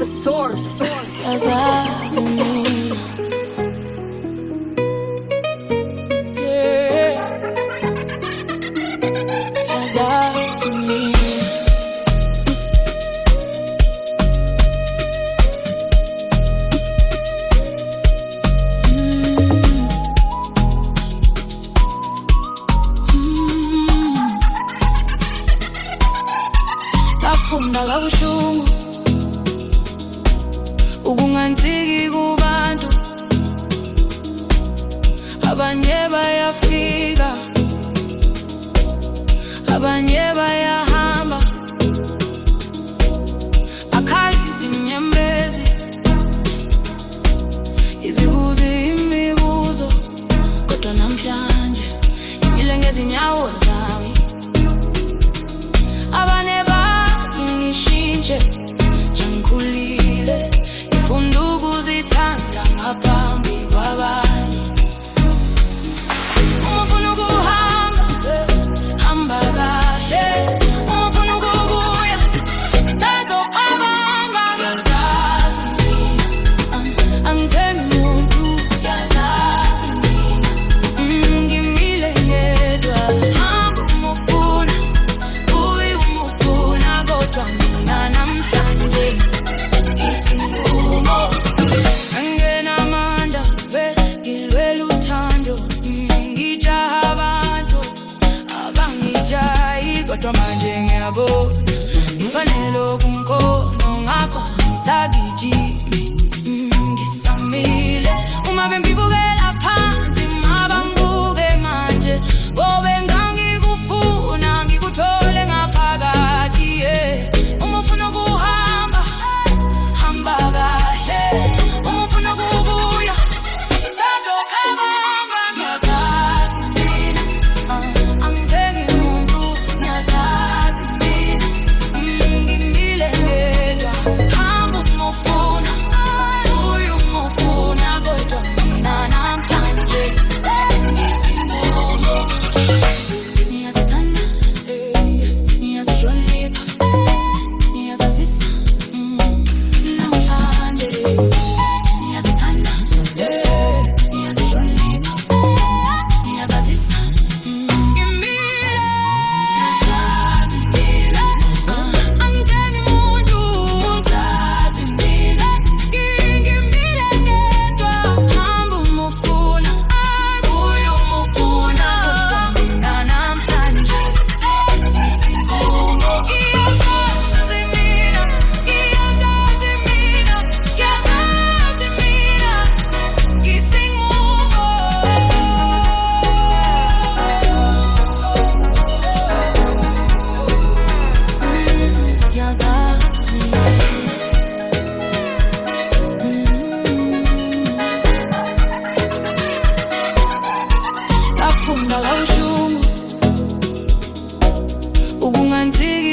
the source. As I mean, yeah. As I mean. Ngafunda kabuhlungu ukungantiki kubantu abanye bayafika abanye bayahamba akhali izinyembezi izibuzi imibuzo kodwa namhlanje ngile ngezinyawo zami abane bathi ngishintshe jangikhulile ngifuna ukuzithanda ngaphambi kwabanye uma ufuna ukuhamba hamba kahle uma ufuna ukubuya sazoqabanga yazazi mina angithembi muntu yazazi mina ngimile ngedwa hamba uma ufuna uyi uma ufuna kodwa mina namhlanje isinqumo angenamandla ngilwela uthando ngijaha abantu abangijayi kodwa manje ngiyabona ngifanele okunkono ngakho ngisagijimi ngisamile uma bengibukela phansi mabangibuke manje bobe ngangikufuna ngikuthole ngaphakathi uma ufuna ukuhamba hamba kahle uma ufuna ukubuya sazoqabanga ngiyazazi mina angithembi muntu ngiyazazi mina ngimile ngedwa hamba uma ufuna uyi uma ufuna kodwa mina namhlanje ngisinqumo ngiyazithanda ngiyazihlonipha ngiyazazisa namhlanje ngiyazithanda ngiyazihlonipha ngiyazazisa ngimile ngiyazazi mina angithembi muntu ngiyazazi mina ngimile ngedwa hamba uma ufuna uyi uma ufuna kodwa mina namhlanje isinqumo ngiyazazi mina ngiyazazi mina ngiyazazi mina isinqumo ngiyazazi ngafunda kabuhlungu ukungantiki